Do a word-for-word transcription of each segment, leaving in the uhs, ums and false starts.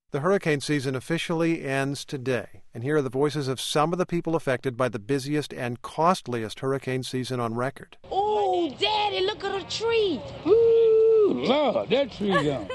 The hurricane season officially ends today, and here are the voices of some of the people affected by the busiest and costliest hurricane season on record. Oh, Daddy, look at the tree. Ooh, Lord, that tree gone.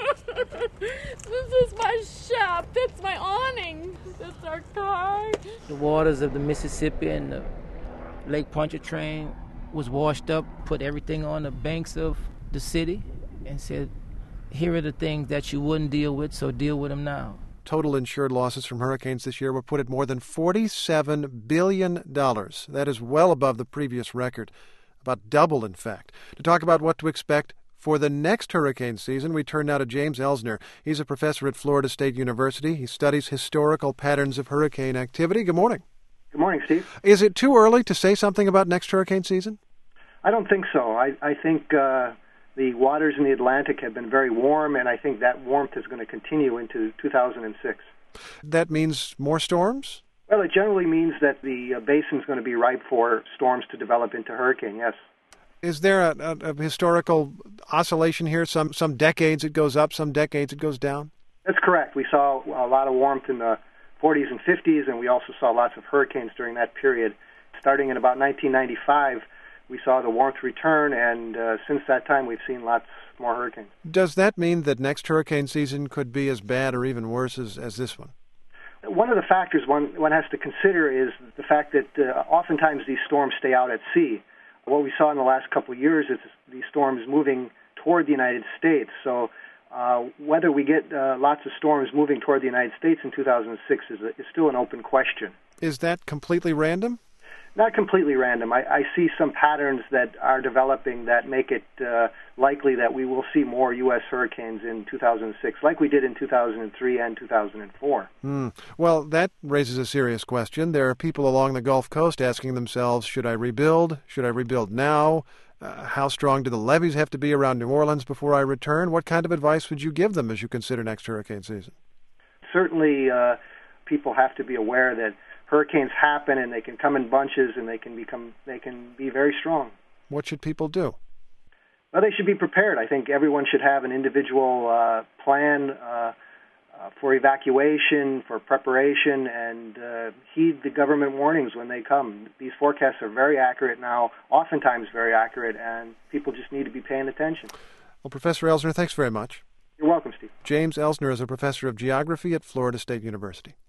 This is my shop. That's my awning. That's our car. The waters of the Mississippi and the Lake Pontchartrain was washed up, put everything on the banks of the city, and said, here are the things that you wouldn't deal with, so deal with them now. Total insured losses from hurricanes this year were put at more than forty-seven billion dollars. That is well above the previous record, about double, in fact. To talk about what to expect for the next hurricane season, we turn now to James Elsner. He's a professor at Florida State University. He studies historical patterns of hurricane activity. Good morning. Good morning, Steve. Is it too early to say something about next hurricane season? I don't think so. I, I think uh, the waters in the Atlantic have been very warm, and I think that warmth is going to continue into two thousand six. That means more storms? Well, it generally means that the uh, basin is going to be ripe for storms to develop into hurricane, yes. Is there a, a, a historical oscillation here? Some some decades it goes up, some decades it goes down? That's correct. We saw a lot of warmth in the forties and fifties, and we also saw lots of hurricanes during that period. Starting in about nineteen ninety-five, we saw the warmth return, and uh, since that time we've seen lots more hurricanes. Does that mean that next hurricane season could be as bad or even worse as, as this one? One of the factors one, one has to consider is the fact that uh, oftentimes these storms stay out at sea. What we saw in the last couple of years is these storms moving toward the United States. So uh, whether we get uh, lots of storms moving toward the United States in two thousand six is, a, is still an open question. Is that completely random? Not completely random. I, I see some patterns that are developing that make it uh, likely that we will see more U S hurricanes in two thousand six, like we did in two thousand three and two thousand four. Mm. Well, that raises a serious question. There are people along the Gulf Coast asking themselves, should I rebuild? Should I rebuild now? Uh, how strong do the levees have to be around New Orleans before I return? What kind of advice would you give them as you consider next hurricane season? Certainly, uh, people have to be aware that hurricanes happen, and they can come in bunches, and they can become they can be very strong. What should people do? Well, they should be prepared. I think everyone should have an individual uh, plan uh, uh, for evacuation, for preparation, and uh, heed the government warnings when they come. These forecasts are very accurate now, oftentimes very accurate, and people just need to be paying attention. Well, Professor Elsner, thanks very much. You're welcome, Steve. James Elsner is a professor of geography at Florida State University.